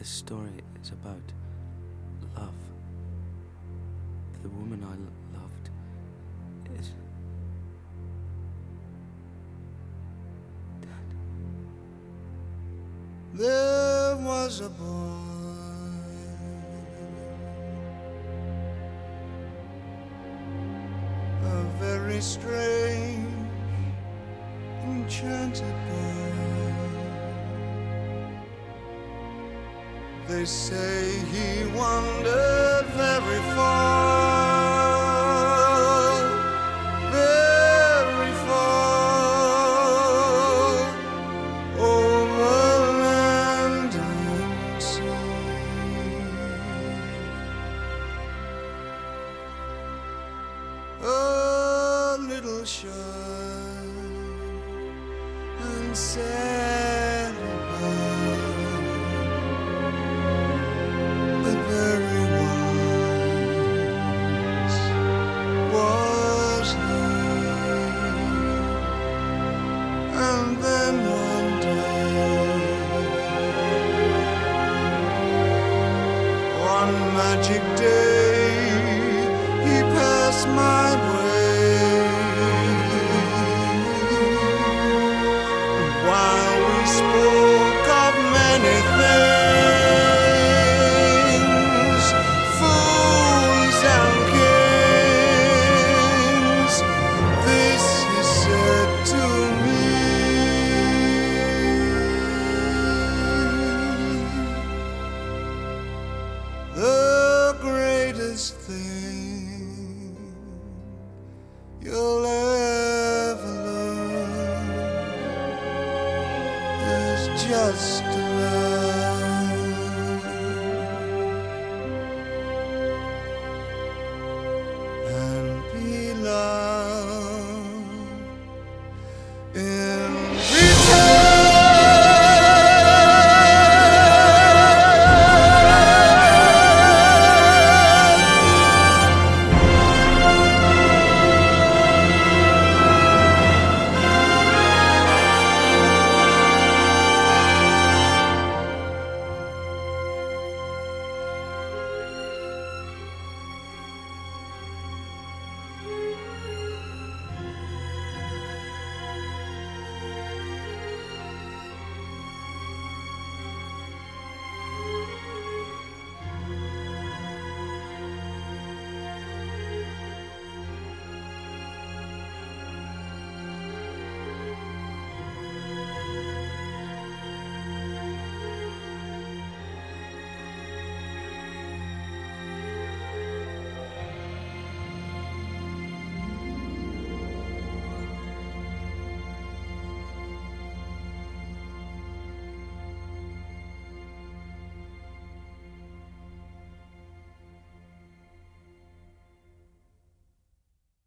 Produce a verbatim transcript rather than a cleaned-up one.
This story is about love. The woman I l- loved is dead. There was a boy, a very strange, enchanted boy. They say he wandered very far, very far, over land and sea. A little shy and sad about, but very wise was he. And then one day, one magic day, he passed my way. And while we spoke of many things, fools and kings, this he said to me: the greatest thing you'll ever learn is just to love.